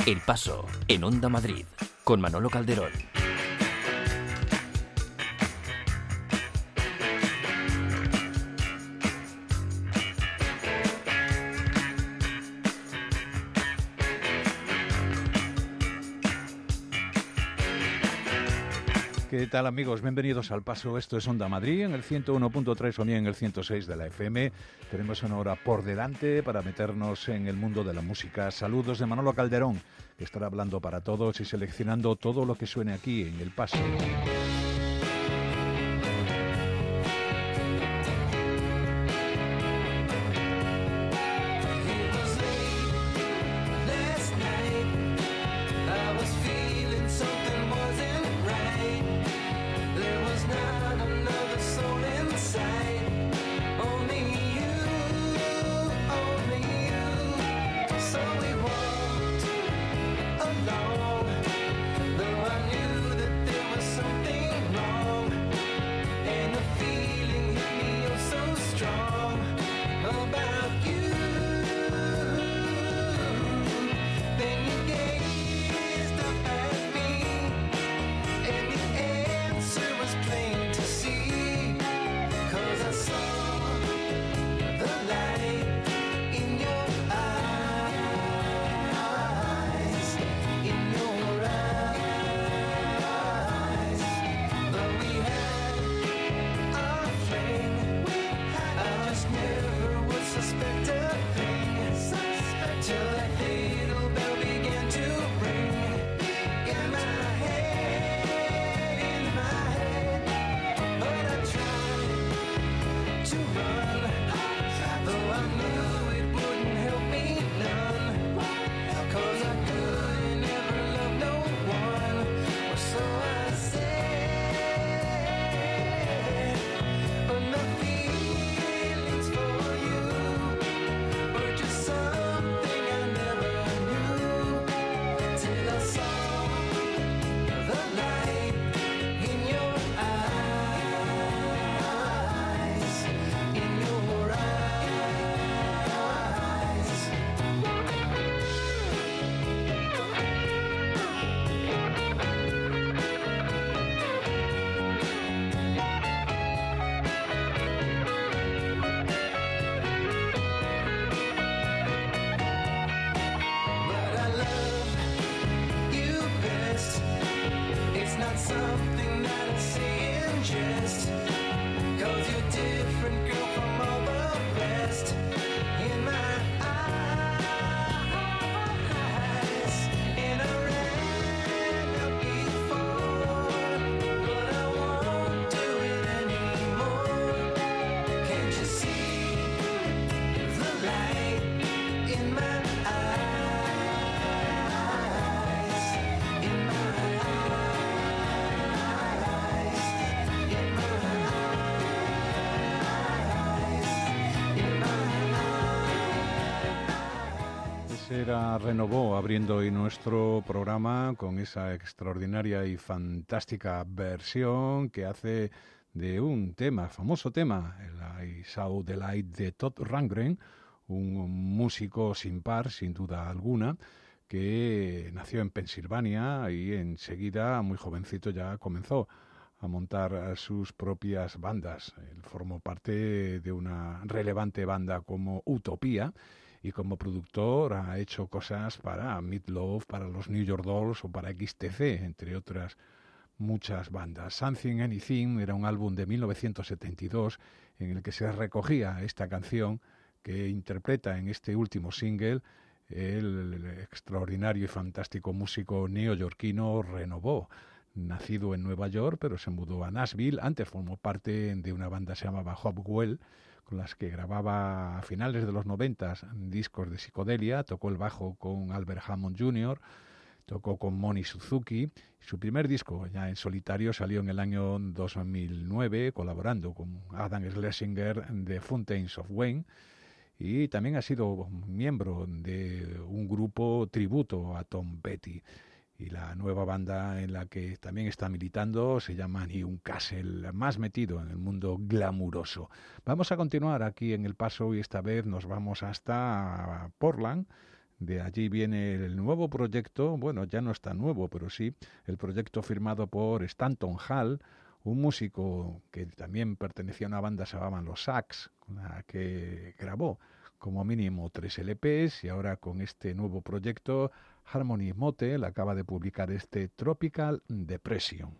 El Paso, en Onda Madrid, con Manolo Calderón. ¿Qué tal, amigos? Bienvenidos al Paso. Esto es Onda Madrid en el 101.3 o bien en el 106 de la FM. Tenemos una hora por delante para meternos en el mundo de la música. Saludos de Manolo Calderón, que estará hablando para todos y seleccionando todo lo que suene aquí en El Paso. Era Renovó abriendo hoy nuestro programa con esa extraordinaria y fantástica versión que hace de un tema, famoso tema, el I Saw the Light de Todd Rundgren, un músico sin par, sin duda alguna, que nació en Pensilvania y enseguida, muy jovencito, ya comenzó a montar sus propias bandas. Él formó parte de una relevante banda como Utopía, y como productor ha hecho cosas para Meat Loaf, para los New York Dolls o para XTC, entre otras muchas bandas. Something Anything era un álbum de 1972 en el que se recogía esta canción que interpreta en este último single el extraordinario y fantástico músico neoyorquino Renovó. Nacido en Nueva York, pero se mudó a Nashville. Antes formó parte de una banda que se llamaba Hopwell, con las que grababa a finales de los 90 discos de psicodelia. Tocó el bajo con Albert Hammond Jr., tocó con Moni Suzuki. Su primer disco, ya en solitario, salió en el año 2009, colaborando con Adam Schlesinger de Fountains of Wayne. Y también ha sido miembro de un grupo tributo a Tom Petty. Y la nueva banda en la que también está militando se llama Newcastle, más metido en el mundo glamuroso. Vamos a continuar aquí en El Paso y esta vez nos vamos hasta Portland, De allí viene el nuevo proyecto, bueno, ya no es tan nuevo, pero sí, el proyecto firmado por Stanton Hall, un músico que también pertenecía a una banda, se llamaban los Sax, la que grabó como mínimo 3 LPs, y ahora con este nuevo proyecto, Harmony Motel acaba de publicar este Tropical Depression.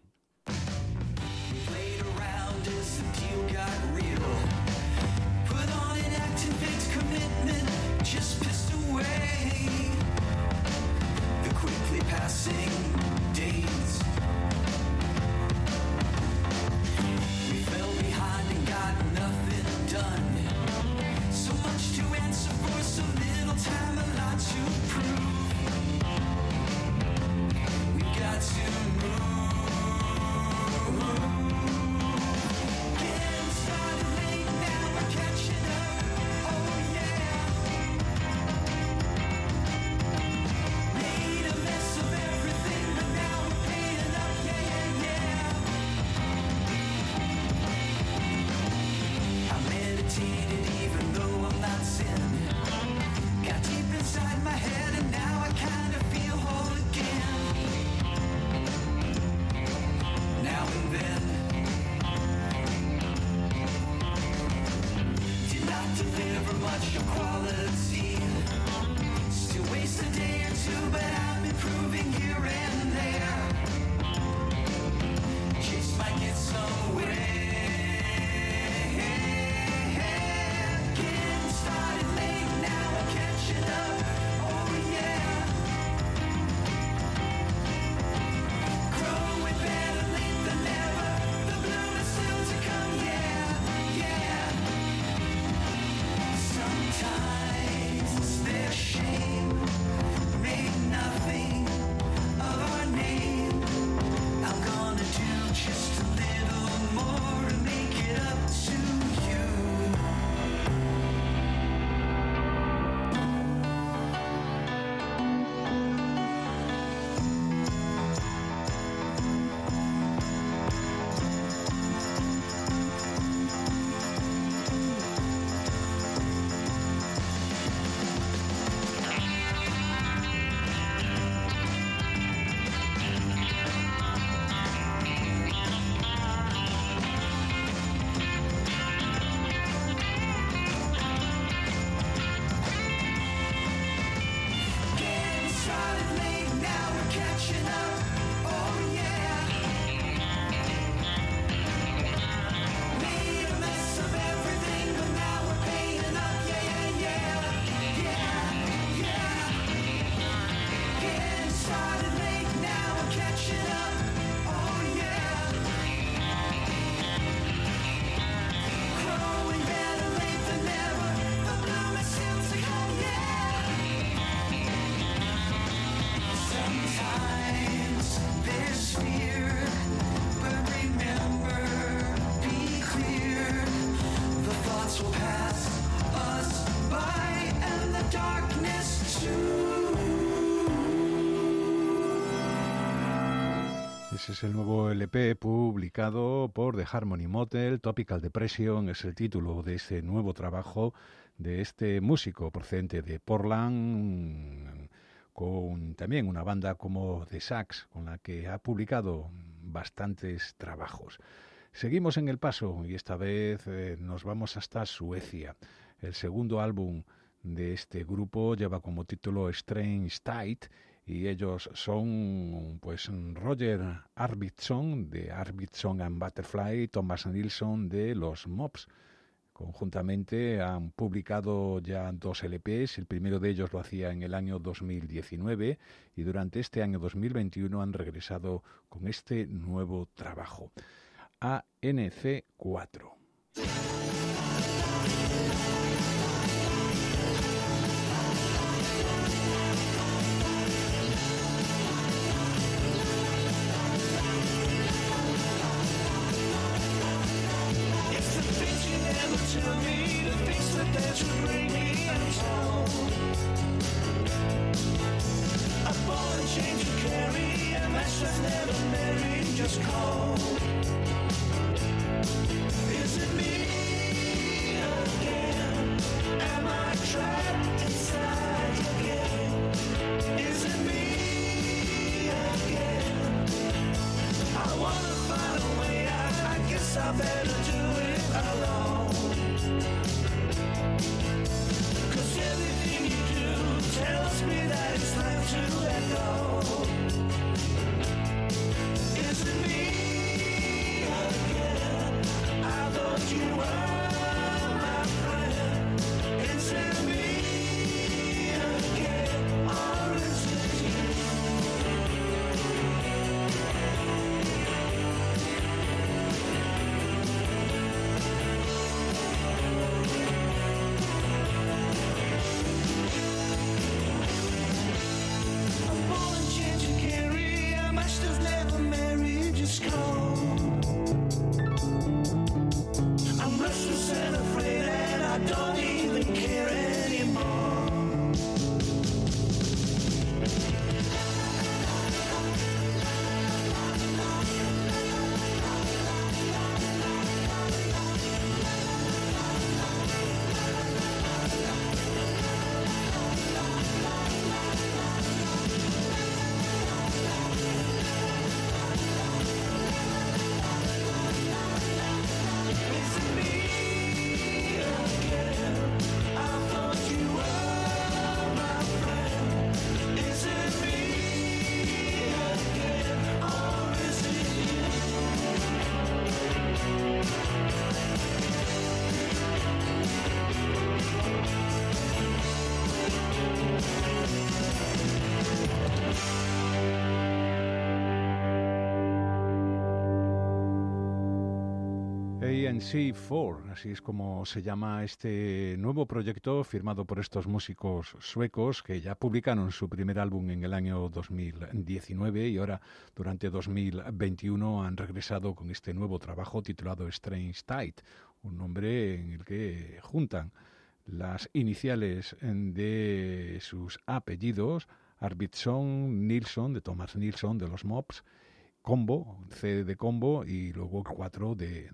Ese es el nuevo LP publicado por The Harmony Motel. Tropical Depression es el título de ese nuevo trabajo de este músico procedente de Portland, con también una banda como The Sax, con la que ha publicado bastantes trabajos. Seguimos en el paso y esta vez nos vamos hasta Suecia. El segundo álbum de este grupo lleva como título Strange Tide, y ellos son pues Roger Arvidsson de Arvidsson and Butterfly, Thomas Nilsson de los Mops. Conjuntamente han publicado ya 2 LPs, el primero de ellos lo hacía en el año 2019 y durante este año 2021 han regresado con este nuevo trabajo, ANC4. Am I trapped inside again? I better do it alone. 'Cause everything you do tells me that it's time to let go. Is it me again? I thought you were my friend. Is it me again? Or is it you? ANC4, así es como se llama este nuevo proyecto firmado por estos músicos suecos que ya publicaron su primer álbum en el año 2019 y ahora durante 2021 han regresado con este nuevo trabajo titulado Strange Tide, un nombre en el que juntan las iniciales de sus apellidos, Arvidsson Nilsson, de Thomas Nilsson, de los Mops, Combo, C de Combo, y luego 4 de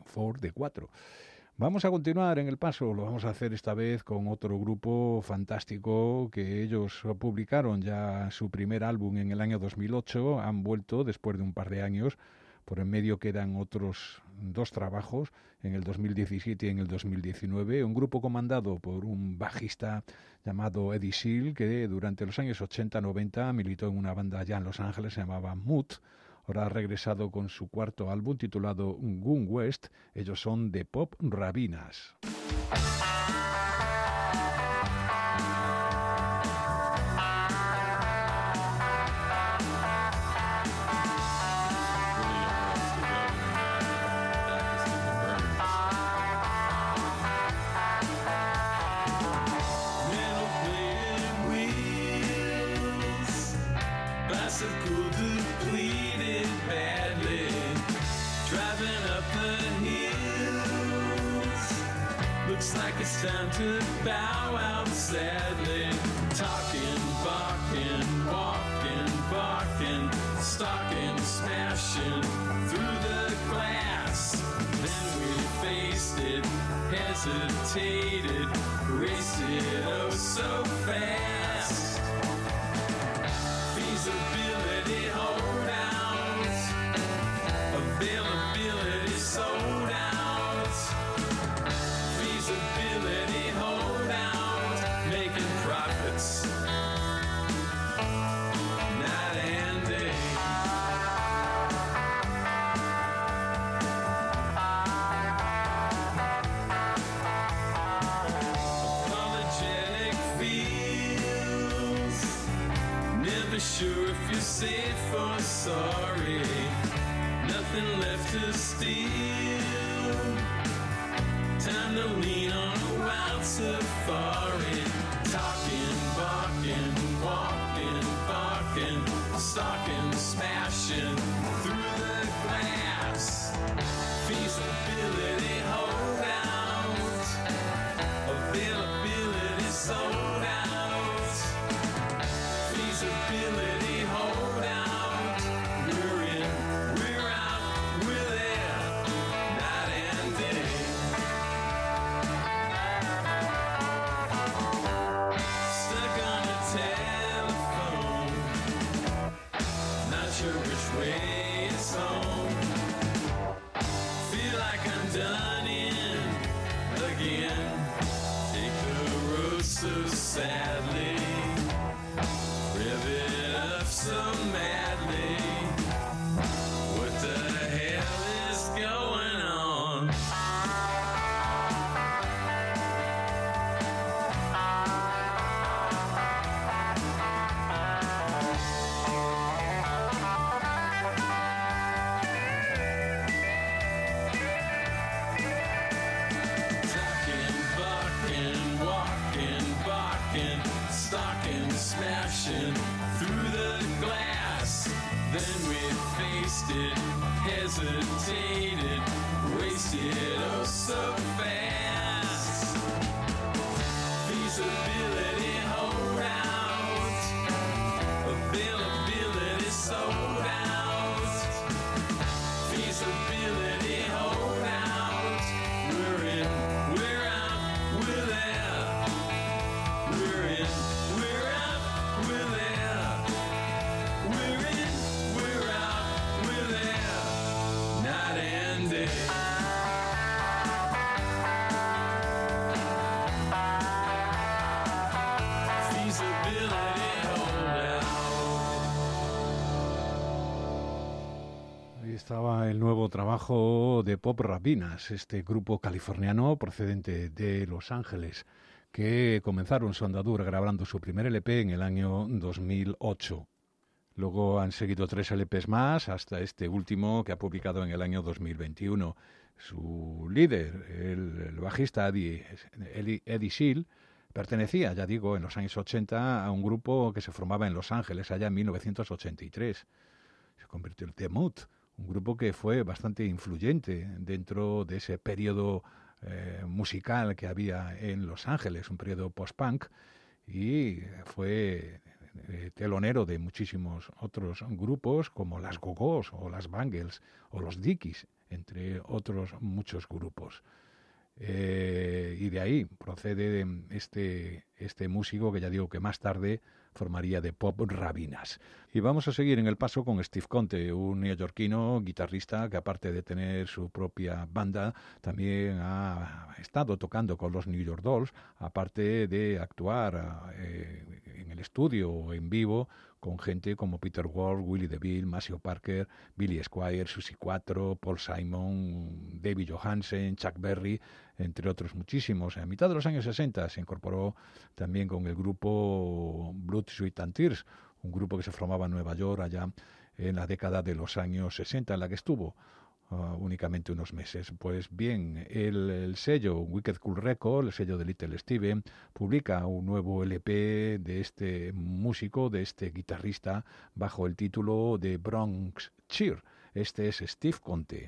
4. Vamos a continuar en el paso, lo vamos a hacer esta vez con otro grupo fantástico que ellos publicaron ya su primer álbum en el año 2008, han vuelto después de un par de años, por en medio quedan otros 2 trabajos, en el 2017 y en el 2019, un grupo comandado por un bajista llamado Eddie Seal, que durante los años 80-90 militó en una banda allá en Los Ángeles, se llamaba Mood. Ahora ha regresado con su cuarto álbum titulado Gun West. Ellos son The Pop Rabinas. It's time to bow out sadly. Talking, barking, walking, barking, stalking, smashing through the glass. Then we faced it, hesitated, raced it oh so fast. Feasibility holdouts, availability sold out. Feasibility holdout, making profits night and day. Apologetic feels, never sure if you're safe or sorry. Nothing left to steal. Time to lean on a wild safari. Talking, barking, walking, barking, stalking, smashing through the glass. Feasibility holdout, availability sold out. Feasibility holdout, we're in, we're out, we're there, night and day. Sure which way tasted, hesitated, wasted oh so fast. Feasibility hold out, availability sold out. Feasibility hold out, we're in, we're out, we're there. We're in, we're out, we're there. We're in, we're out, we're there. Night and day. Feasibility hold out. Ahí estaba el nuevo trabajo de Pop Rabinas, este grupo californiano procedente de Los Ángeles, que comenzaron su andadura grabando su primer LP en el año 2008. Luego han seguido 3 LPs más, hasta este último que ha publicado en el año 2021. Su líder, el bajista Eddie Seal, pertenecía, ya digo, en los años 80 a un grupo que se formaba en Los Ángeles, allá en 1983. Se convirtió en The Mood, un grupo que fue bastante influyente dentro de ese periodo musical que había en Los Ángeles, un periodo post-punk, y fue telonero de muchísimos otros grupos como las Go-Go's o las Bangles o los Dickies, entre otros muchos grupos. Y de ahí procede este músico que ya digo que más tarde formaría de Pop Rabinas. Y vamos a seguir en el paso con Steve Conte, un neoyorquino guitarrista que aparte de tener su propia banda, también ha estado tocando con los New York Dolls, aparte de actuar en el estudio o en vivo con gente como Peter Wolf, Willie DeVille, Maceo Parker, Billy Squier, Susie Quattro, Paul Simon, David Johansen, Chuck Berry, entre otros muchísimos. A mitad de los años 60 se incorporó también con el grupo Blood, Sweat and Tears, un grupo que se formaba en Nueva York allá en la década de los años 60, en la que estuvo únicamente unos meses. Pues bien, el sello Wicked Cool Record, el sello de Little Steven, publica un nuevo LP de este músico, de este guitarrista, bajo el título de Bronx Cheer. Este es Steve Conte.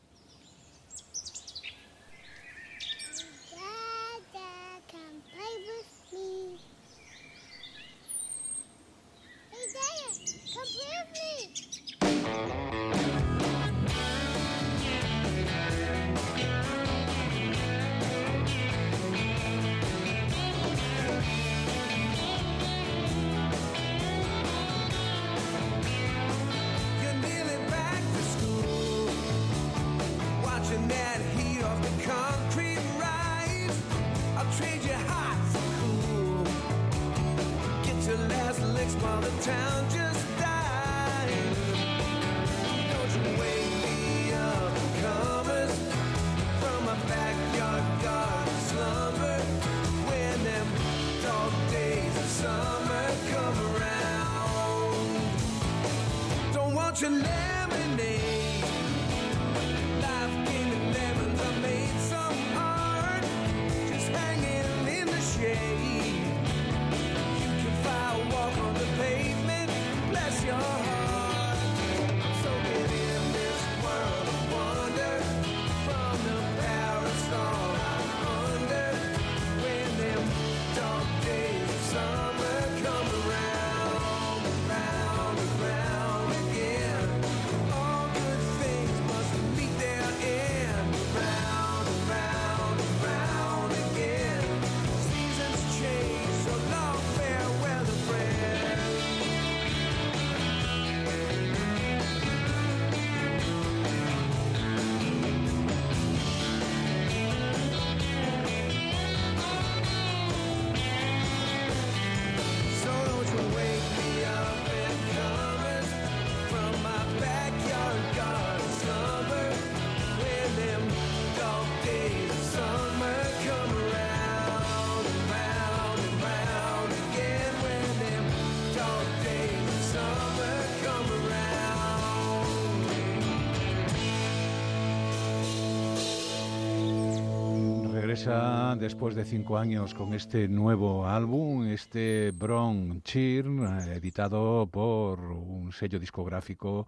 Después de 5 años con este nuevo álbum, este Bronx Cheer, editado por un sello discográfico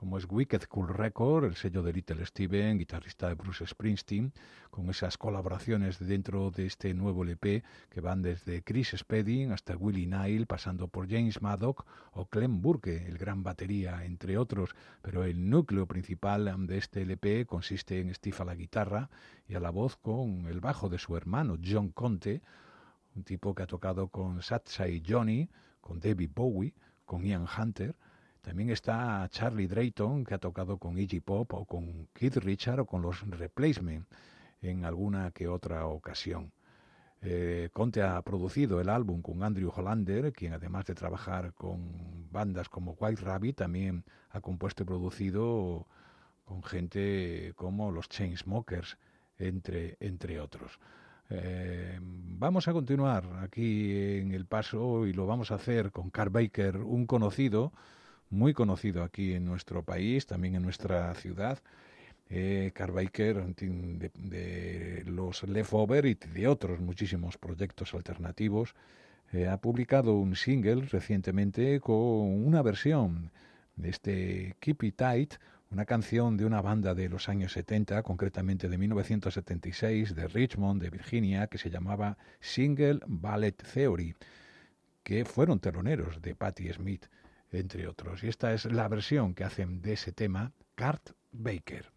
como es Wicked Cool Record, el sello de Little Steven, guitarrista de Bruce Springsteen, con esas colaboraciones dentro de este nuevo LP que van desde Chris Spedding hasta Willie Nile, pasando por James Maddock o Clem Burke, el gran batería, entre otros. Pero el núcleo principal de este LP consiste en Steve a la guitarra y a la voz con el bajo de su hermano John Conte, un tipo que ha tocado con Satsai Johnny, con David Bowie, con Ian Hunter. También está Charlie Drayton, que ha tocado con Iggy Pop o con Keith Richards o con los Replacement en alguna que otra ocasión. Conte ha producido el álbum con Andrew Hollander, quien además de trabajar con bandas como White Rabbit, también ha compuesto y producido con gente como los Chainsmokers, entre otros. Vamos a continuar aquí en el paso y lo vamos a hacer con Carl Baker, un conocido, muy conocido aquí en nuestro país, también en nuestra ciudad. Carl Baker de los Leftover y de otros muchísimos proyectos alternativos, ha publicado un single recientemente con una versión de este Keep It Tight, una canción de una banda de los años 70, concretamente de 1976, de Richmond, de Virginia, que se llamaba Single Ballet Theory, que fueron teloneros de Patti Smith, entre otros. Y esta es la versión que hacen de ese tema Carl Baker.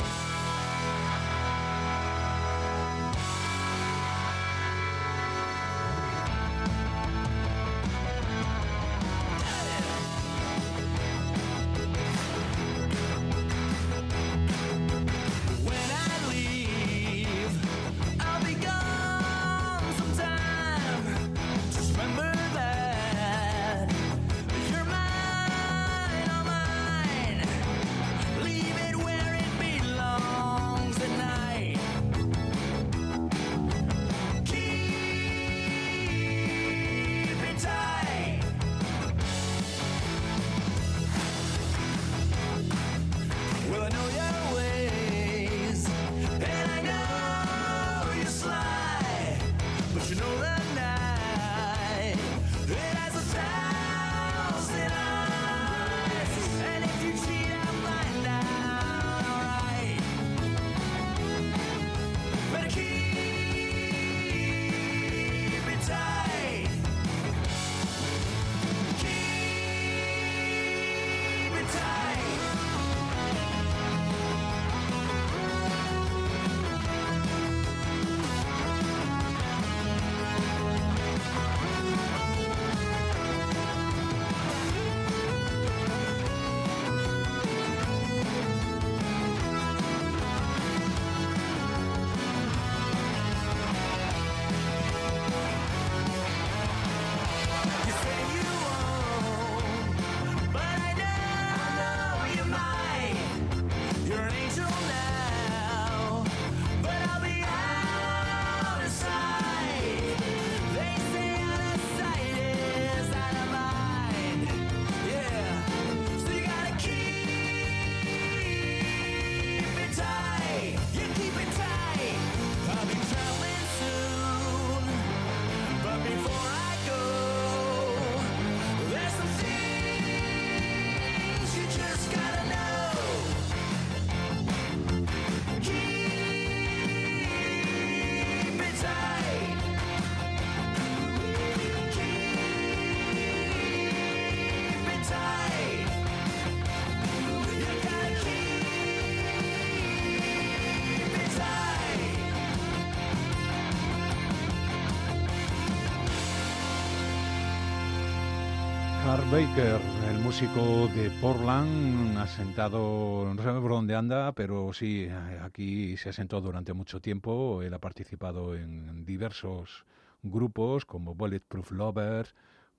Carl Baker, el músico de Portland, asentado, no sabemos por dónde anda, pero sí, aquí se asentó durante mucho tiempo. Él ha participado en diversos grupos como Bulletproof Lovers,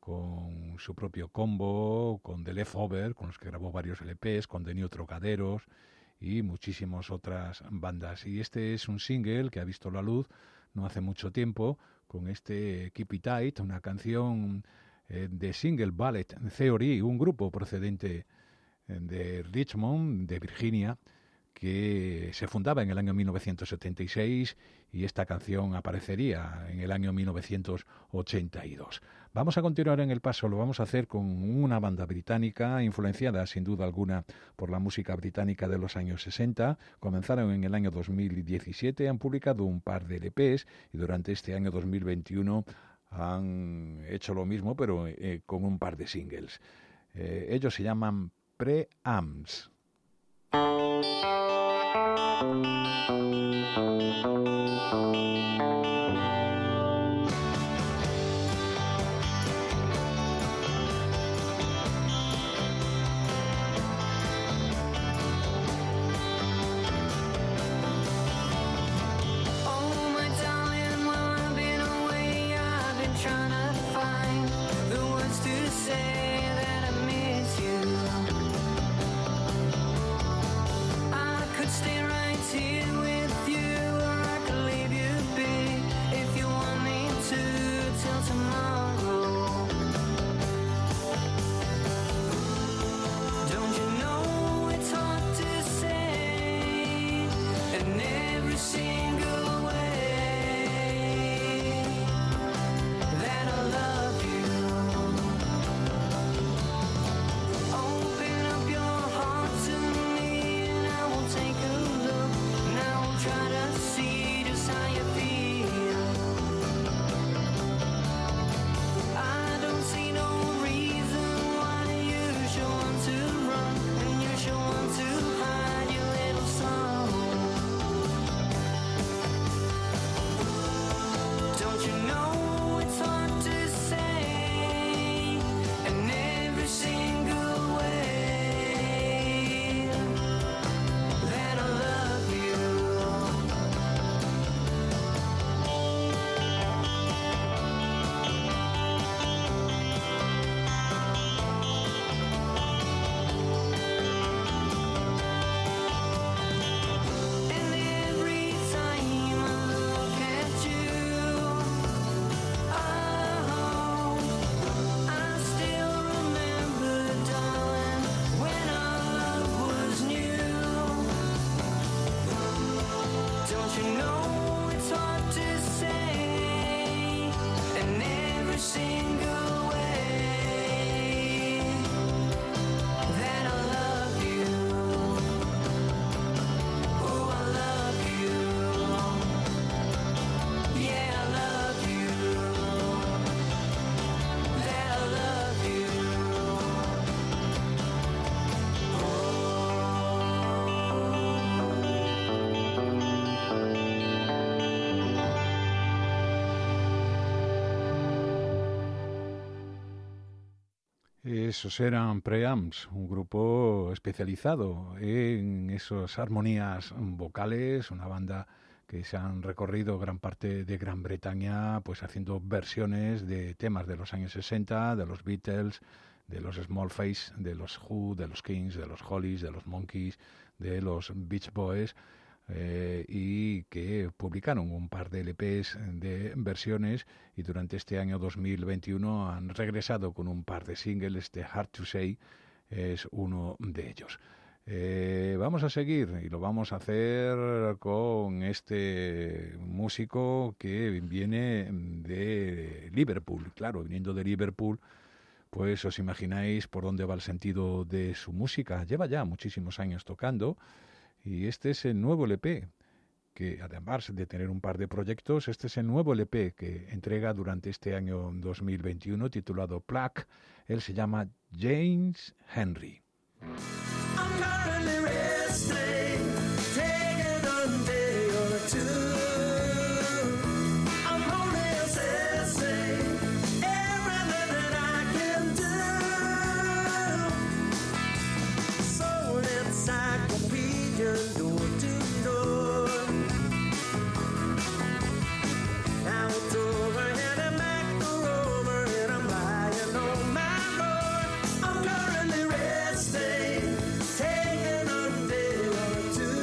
con su propio combo, con The Leftover, con los que grabó varios LPs, con The New Trocaderos y muchísimas otras bandas. Y este es un single que ha visto la luz no hace mucho tiempo, con este Keep It Tight, una canción de Single Ballet Theory, un grupo procedente de Richmond, de Virginia, que se fundaba en el año 1976 y esta canción aparecería en el año 1982. Vamos a continuar en el paso, lo vamos a hacer con una banda británica influenciada sin duda alguna por la música británica de los años 60. Comenzaron en el año 2017, han publicado un par de LPs y durante este año 2021 han hecho lo mismo pero con un par de singles. Ellos se llaman Preamps. Esos eran Preamps, un grupo especializado en esas armonías vocales, una banda que se han recorrido gran parte de Gran Bretaña, pues haciendo versiones de temas de los años 60, de los Beatles, de los Smallface, de los Who, de los Kings, de los Hollies, de los Monkees, de los Beach Boys, y que publicaron un par de LPs de versiones y durante este año 2021 han regresado con un par de singles. Este Hard to Say es uno de ellos. Vamos a seguir y lo vamos a hacer con este músico que viene de Liverpool. Claro, viniendo de Liverpool, pues os imagináis por dónde va el sentido de su música. Lleva ya muchísimos años tocando y este es el nuevo LP, que además de tener un par de proyectos, este es el nuevo LP que entrega durante este año 2021 titulado Plaque. Él se llama James Henry. I'm currently resting, taking a day or two.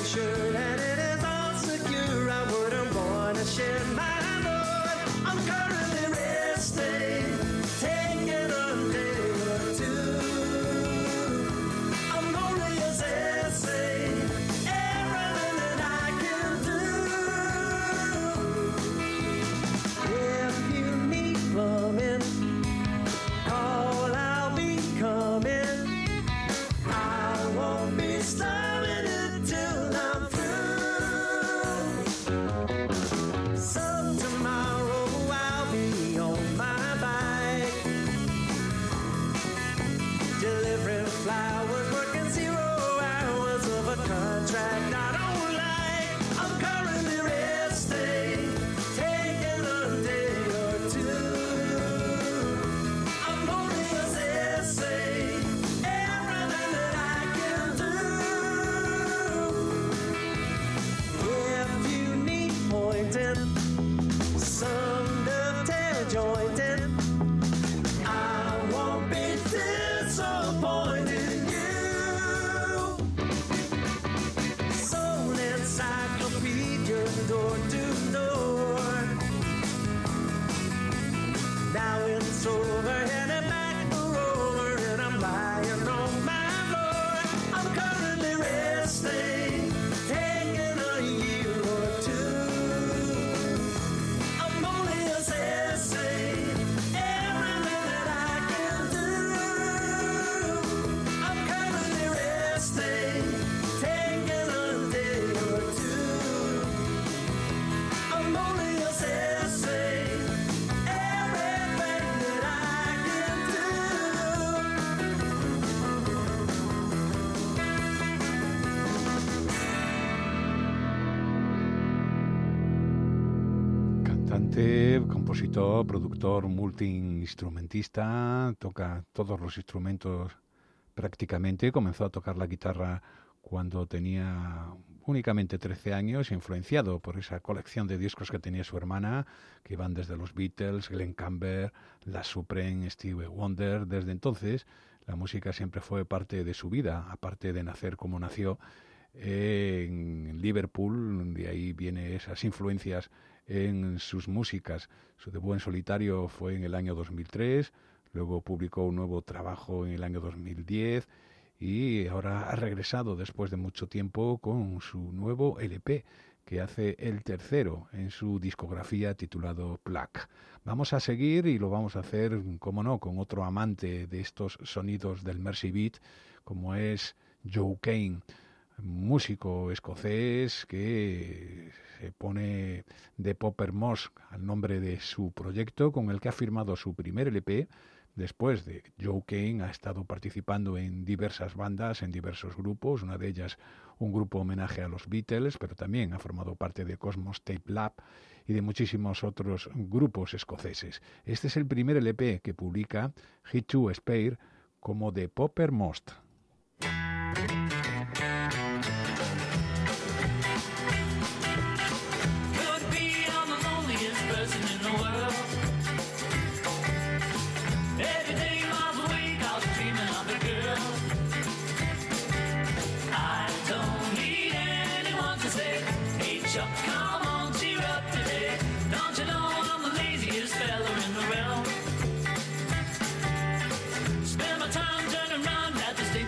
assured that it is all secure. I wouldn't wanna share my Lord. I'm currently resting, taking a day or two. I'm only assessing everything that I can do. If you need plumbing, call, I'll be coming. I won't be stopping until I'm through. So tomorrow I'll be on my bike, delivering flowers, working 0 hours of a contract I don't like. I'm currently resting, taking a day or two. I'm only assessing everything that I can do. If you need pointing, some dovetail jointing, I won't be disappointing you. Soul encyclopedia, door to door. Now it's over, headed back for over, and I'm lying on my floor. I'm currently resting, taking a year or two. I'm only assessing everything that I can do. I'm currently resting, taking a day or two. I'm only assessing everything that I can do. Cantante, compositor, productor, multiinstrumentista, toca todos los instrumentos prácticamente. Comenzó a tocar la guitarra cuando tenía únicamente 13 años, influenciado por esa colección de discos que tenía su hermana, que iban desde los Beatles, Glenn Campbell, La Supreme, Stevie Wonder. Desde entonces, la música siempre fue parte de su vida, aparte de nacer como nació en Liverpool. De ahí vienen esas influencias en sus músicas. Su debut en solitario fue en el año 2003, luego publicó un nuevo trabajo en el año 2010 y ahora ha regresado después de mucho tiempo con su nuevo LP, que hace el tercero en su discografía, titulado Plaque. Vamos a seguir y lo vamos a hacer, como no, con otro amante de estos sonidos del Mersey Beat, como es Joe Kane, músico escocés que se pone de Popper Moss al nombre de su proyecto, con el que ha firmado su primer LP. Después de Joe Kane ha estado participando en diversas bandas, en diversos grupos, una de ellas un grupo homenaje a los Beatles, pero también ha formado parte de Cosmos Tape Lab y de muchísimos otros grupos escoceses. Este es el primer LP que publica Hit to Spare como de Popper Moss. Could be I'm the loneliest person in the world. Every day miles awake, I was dreaming of a girl. I don't need anyone to say, hey Chuck, come on, cheer up today. Don't you know I'm the laziest fella in the realm? Spend my time turning around at the state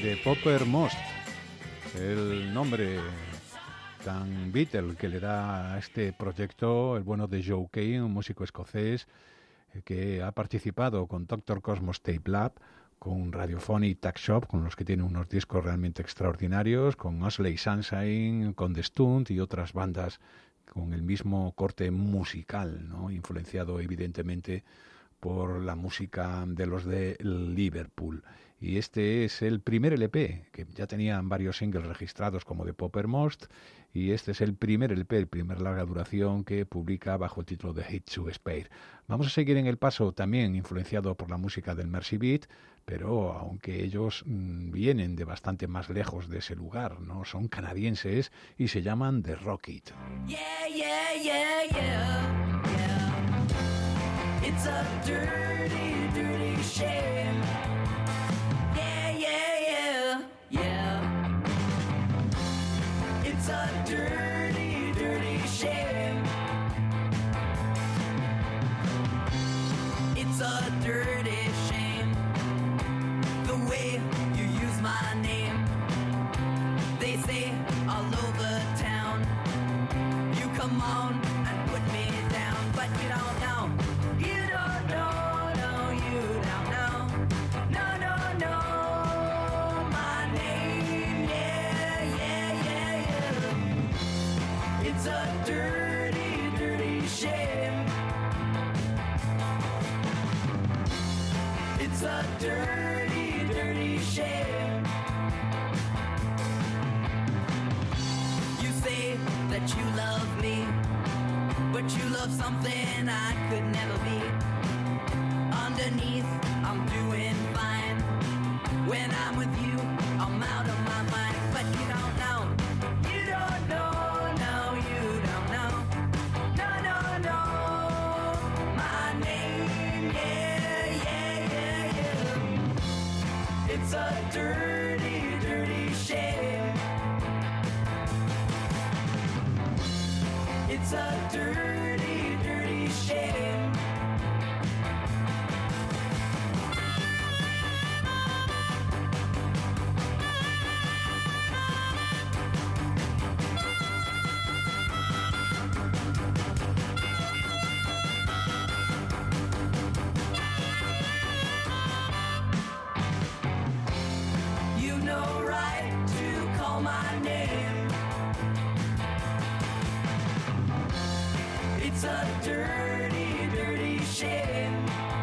The Popper Most, el nombre tan Beatle que le da a este proyecto el bueno de Joe Kane, un músico escocés que ha participado con Dr. Cosmos Tape Lab, con Radiophonic Tuck Shop, con los que tiene unos discos realmente extraordinarios, con Ashley Sunshine, con The Stunt y otras bandas con el mismo corte musical, ¿no? Influenciado evidentemente por la música de los de Liverpool. Y este es el primer LP, que ya tenían varios singles registrados como The Popper Most, y este es el primer LP, el primer larga duración que publica bajo el título de Hate to Spare. Vamos a seguir en el paso también influenciado por la música del Mersey Beat, pero aunque ellos vienen de bastante más lejos de ese lugar, ¿no? Son canadienses y se llaman The Rocket. Yeah, yeah, yeah, yeah, yeah. It's a dirty, dirty shame. Yeah, yeah, yeah, yeah. It's a dirty, dirty shame. It's a dirty shame. The way you use my name. They say all over town, you come on and put me down, but you don't know. You don't know, no, you don't know. No, no, no, my name, yeah, yeah, yeah, yeah. It's a dirty, dirty shame. It's a dirty, dirty shame. You say that you love me, but you love something I could never be. Underneath, I'm doing fine. When I'm with you, I'm out of my mind. But you don't know. You don't know, no, you don't know. No, no, no. My name, yeah, yeah, yeah, yeah. It's a dirty, dirty shame. It's a dirty, dirty shame. You know right to call my name. It's a dirty, dirty shame.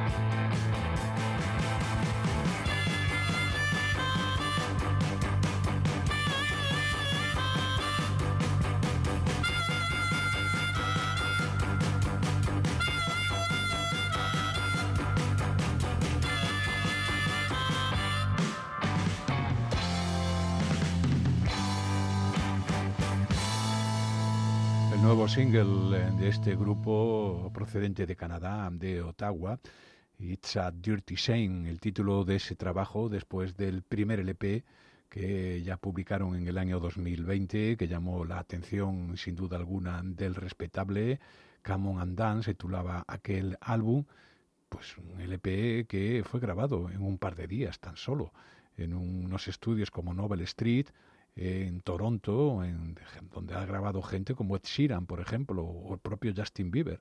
El nuevo single de este grupo procedente de Canadá, de Ottawa, It's a Dirty Shame, el título de ese trabajo después del primer LP que ya publicaron en el año 2020, que llamó la atención sin duda alguna del respetable Come On and Dance, se titulaba aquel álbum, pues un LP que fue grabado en un par de días tan solo, en unos estudios como Novel Street, en Toronto, donde ha grabado gente como Ed Sheeran, por ejemplo, o el propio Justin Bieber.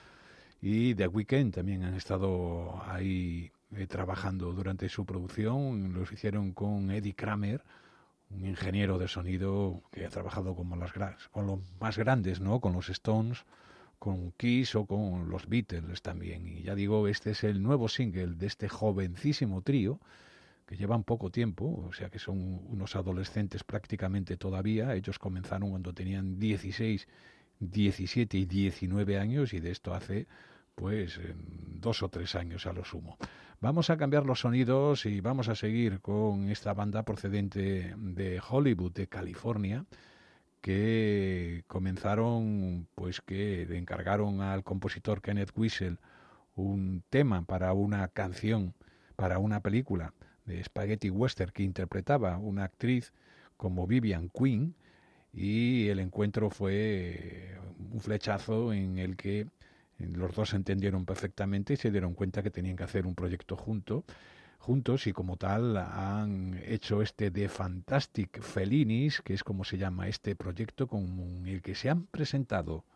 Y The Weeknd también han estado ahí trabajando durante su producción. Lo hicieron con Eddie Kramer, un ingeniero de sonido que ha trabajado con los más grandes, ¿no? Con los Stones, con Kiss o con los Beatles también. Y ya digo, este es el nuevo single de este jovencísimo trío, que llevan poco tiempo, o sea que son unos adolescentes prácticamente todavía. Ellos comenzaron cuando tenían 16, 17 y 19 años y de esto hace pues 2 o 3 años a lo sumo. Vamos a cambiar los sonidos y vamos a seguir con esta banda procedente de Hollywood, de California, que comenzaron, pues que le encargaron al compositor Kenneth Wiesel un tema para una canción, para una película de Spaghetti Western que interpretaba una actriz como Vivian Quinn, y el encuentro fue un flechazo en el que los dos se entendieron perfectamente y se dieron cuenta que tenían que hacer un proyecto junto. juntos y como tal han hecho este The Fantastic Fellinis, que es como se llama este proyecto con el que se han presentado.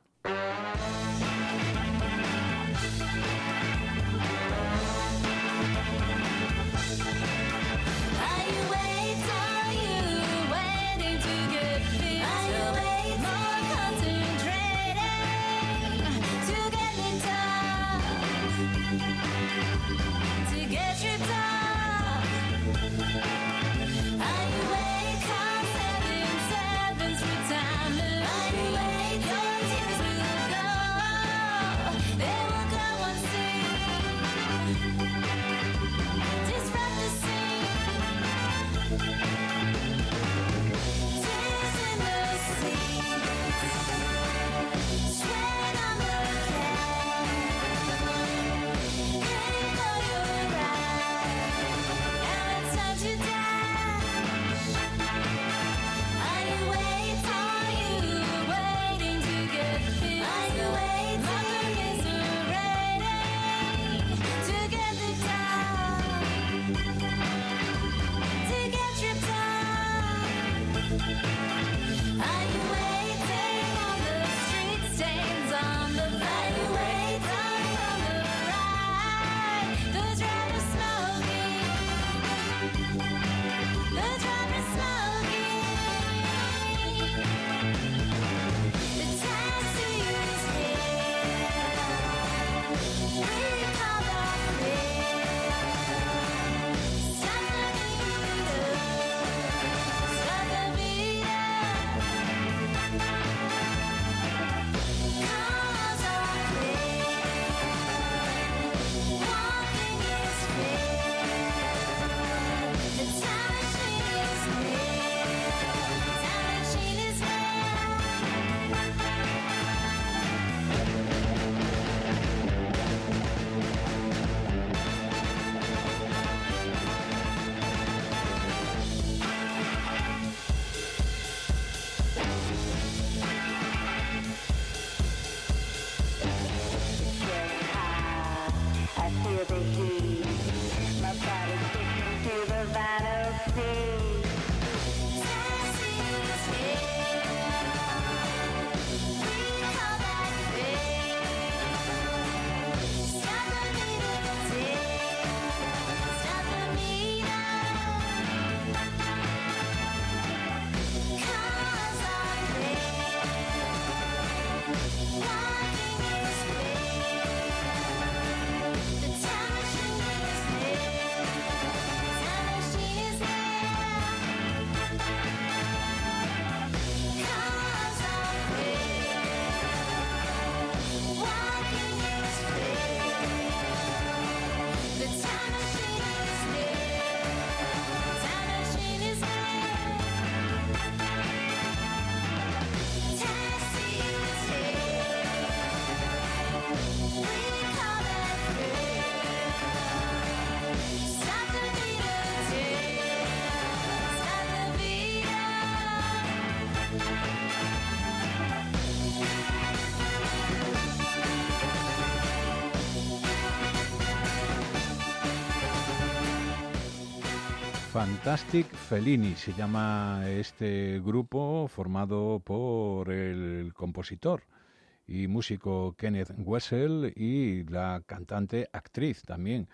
Fantastic Fellini se llama este grupo, formado por el compositor y músico Kenneth Wessel y la cantante, actriz también,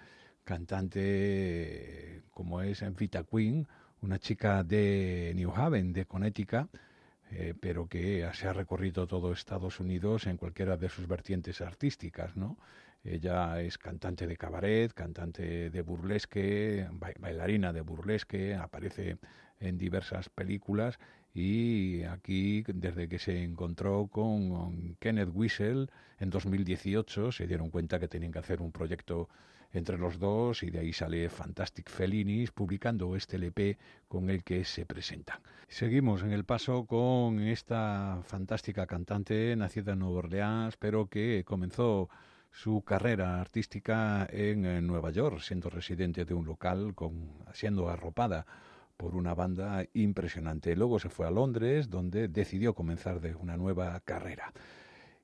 cantante como es Vita Queen, una chica de New Haven, de Connecticut, pero que se ha recorrido todo Estados Unidos en cualquiera de sus vertientes artísticas, ¿no? Ella es cantante de cabaret, cantante de burlesque, bailarina de burlesque, aparece en diversas películas y aquí, desde que se encontró con Kenneth Wessel en 2018, se dieron cuenta que tenían que hacer un proyecto entre los dos y de ahí sale Fantastic Fellinis publicando este LP con el que se presentan. Seguimos en el paso con esta fantástica cantante nacida en Nueva Orleans, pero que comenzó su carrera artística en Nueva York, siendo residente de un local, siendo arropada por una banda impresionante. Luego se fue a Londres, donde decidió comenzar de una nueva carrera.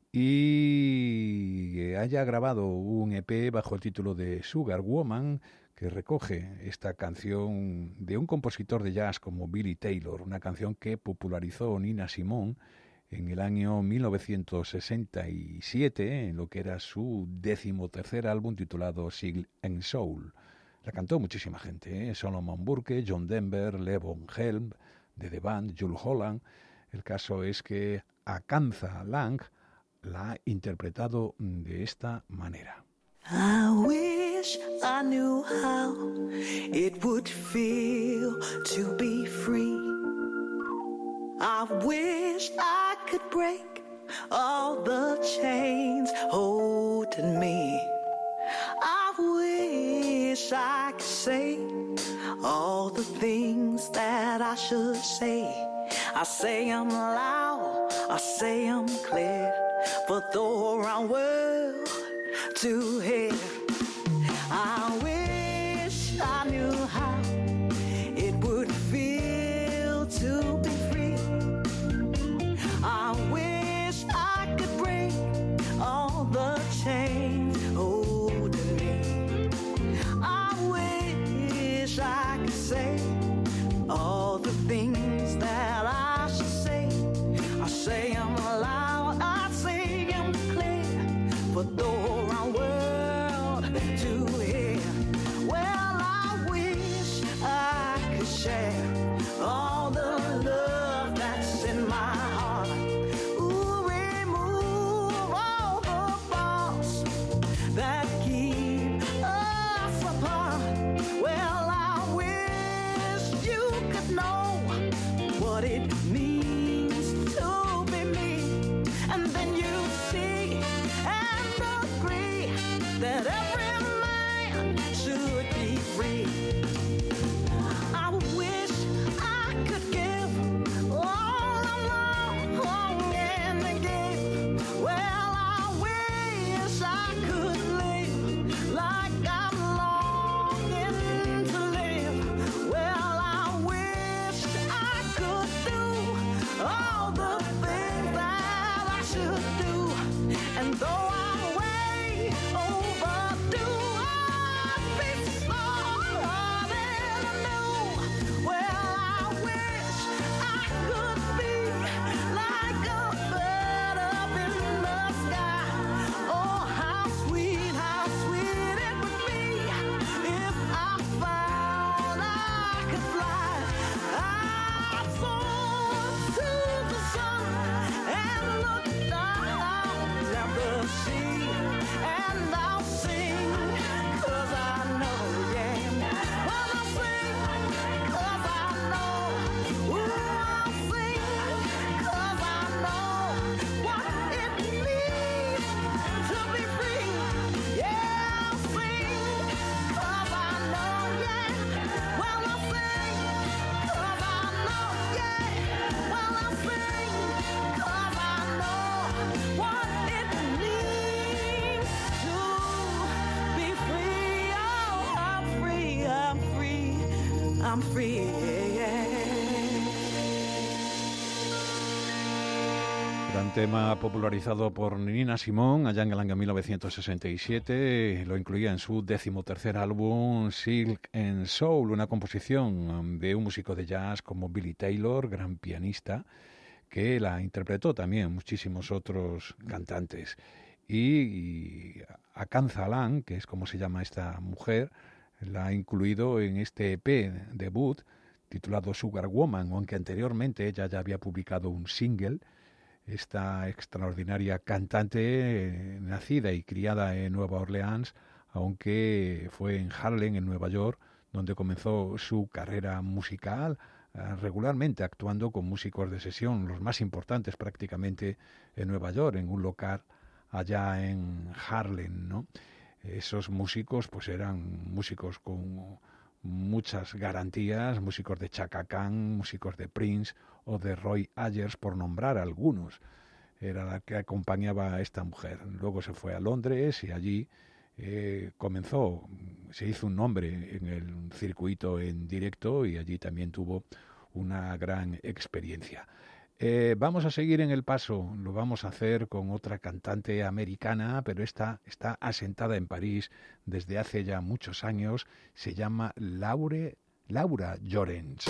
Y haya grabado un EP bajo el título de Sugar Woman, que recoge esta canción de un compositor de jazz como Billy Taylor, una canción que popularizó Nina Simone en el año 1967, en lo que era su 13º álbum titulado Silk and Soul. La cantó muchísima gente, Solomon Burke, John Denver, Levon Helm, de The Band, Jule Holland. El caso es que Akanza Lang la ha interpretado de esta manera. I wish I knew how it would feel to be free. I wish I could break all the chains holding me. I wish I could say all the things that I should say. I say them loud, I say them clear, for the around world to hear. I wish I knew how it would feel to be free. I wish I could break all the chains holding me. I wish I could say all the things that I should say. I say them loud, I say them clear, for the around world to hear. Well, I wish I could share all the love that's in my heart. Ooh, remove all the walls that keep us apart. Well, I wish you could know what it means to be me, and then you see and agree that every man should be free. I wish I could give all I'm longing to give. Well, I wish I could live like I'm longing to live. Well, I wish I could do all the things that I should do. And though I'm way overdue, I'd be slower than I knew. Well, I wish I could be like a bird up in the sky. Oh, how sweet it would be if I found I could fly. I'd soar to the sun and look down at the sea, and I'll sing 'cause I know, yeah. Well, I'll sing 'cause I know. Ooh, I'll sing 'cause I know what it means to be free. Yeah, I'll sing 'cause I know, yeah. Well, I'll sing 'cause I know, yeah. Well, I'll sing 'cause I know what it means to be free. Oh, I'm free, I'm free, I'm free, yeah. Gran tema popularizado por Nina Simone allá en el año 1967, lo incluía en su 13º álbum Silk and Soul, una composición de un músico de jazz como Billy Taylor, gran pianista, que la interpretó también muchísimos otros cantantes. Y Akanza Lang, que es como se llama esta mujer, la ha incluido en este EP debut titulado Sugar Woman, aunque anteriormente ella ya había publicado un single. Esta extraordinaria cantante, nacida y criada en Nueva Orleans, aunque fue en Harlem, en Nueva York, donde comenzó su carrera musical, regularmente actuando con músicos de sesión, los más importantes prácticamente en Nueva York, en un local allá en Harlem, ¿no? Esos músicos pues eran músicos con muchas garantías, músicos de Chaka Khan, músicos de Prince o de Roy Ayers, por nombrar algunos. Era la que acompañaba a esta mujer. Luego se fue a Londres y allí se hizo un nombre en el circuito en directo y allí también tuvo una gran experiencia. Vamos a seguir en el paso, lo vamos a hacer con otra cantante americana, pero esta está asentada en París desde hace ya muchos años, se llama Laura Llorens.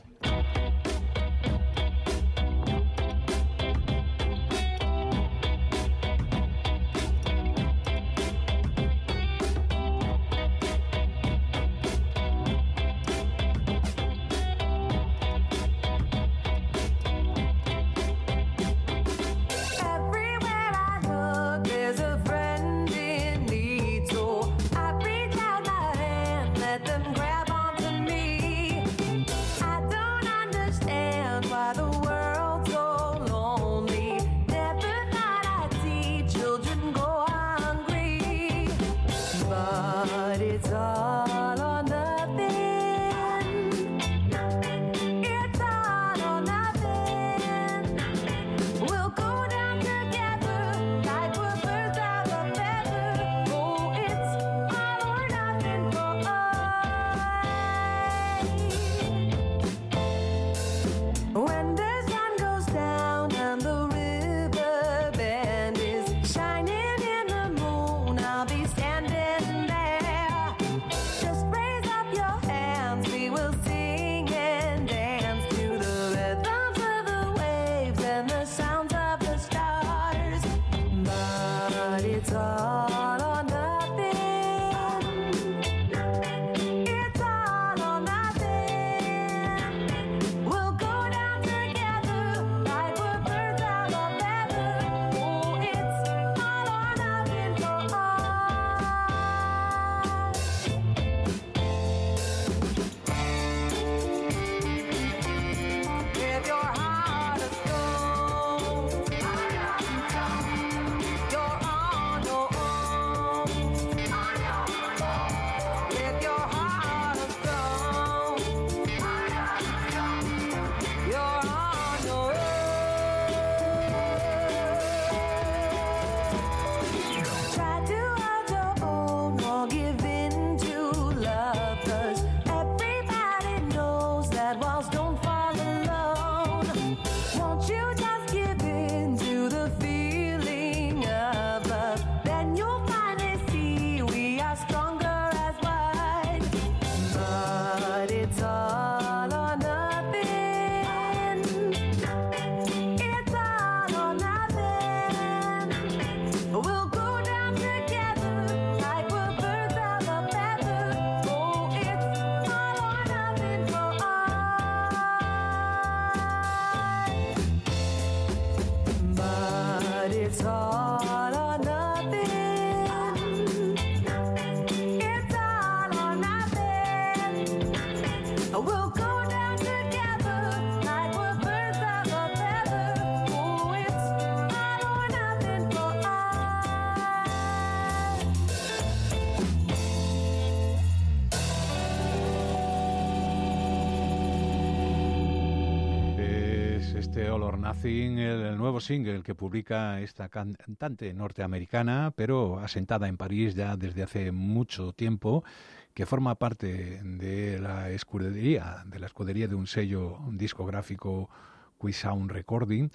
El nuevo single que publica esta cantante norteamericana, pero asentada en París ya desde hace mucho tiempo, que forma parte de la escudería de un sello discográfico Quisound Recording,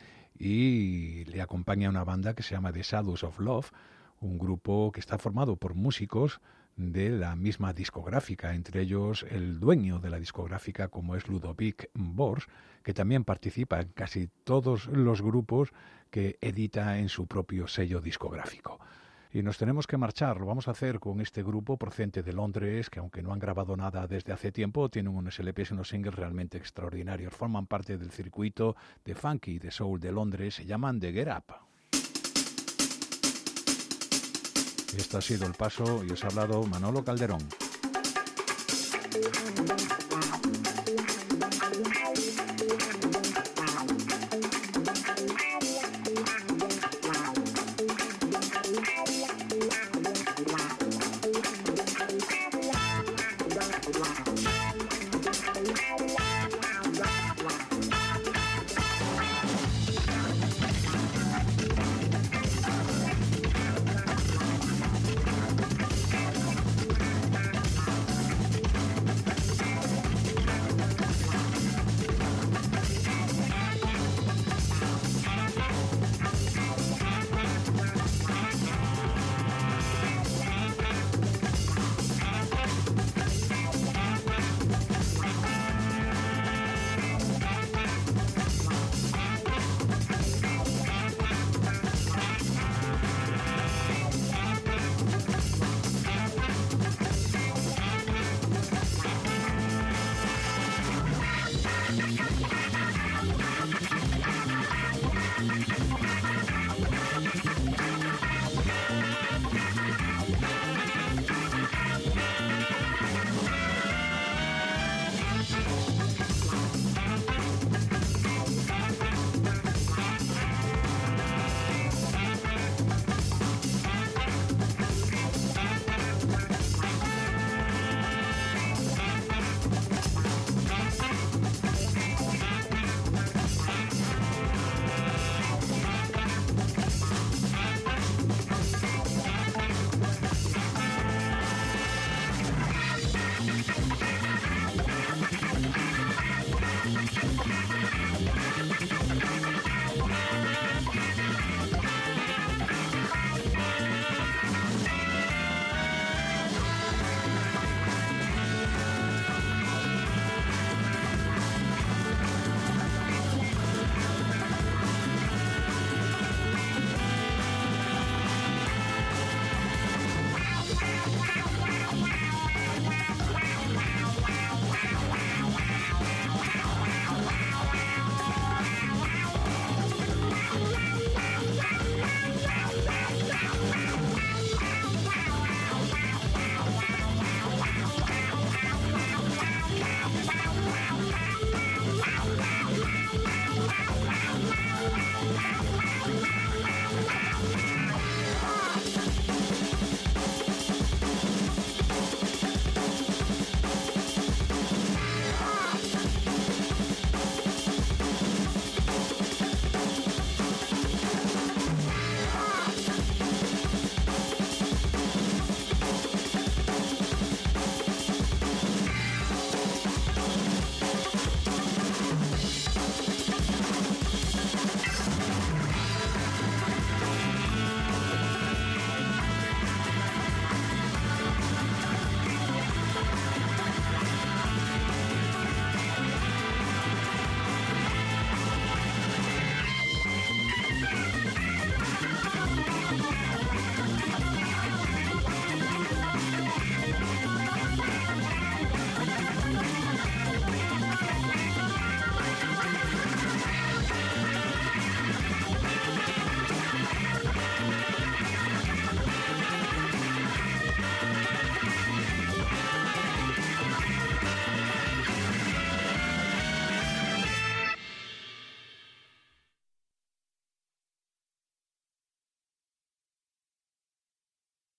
y le acompaña una banda que se llama The Shadows of Love, un grupo que está formado por músicos de la misma discográfica, entre ellos el dueño de la discográfica, como es Ludovic Bors, que también participa en casi todos los grupos que edita en su propio sello discográfico. Y nos tenemos que marchar, lo vamos a hacer con este grupo procedente de Londres, que aunque no han grabado nada desde hace tiempo, tienen unos LPs y unos singles realmente extraordinarios. Forman parte del circuito de funky y de soul de Londres, se llaman The Get Up. Esto ha sido El Paso y os ha hablado Manolo Calderón.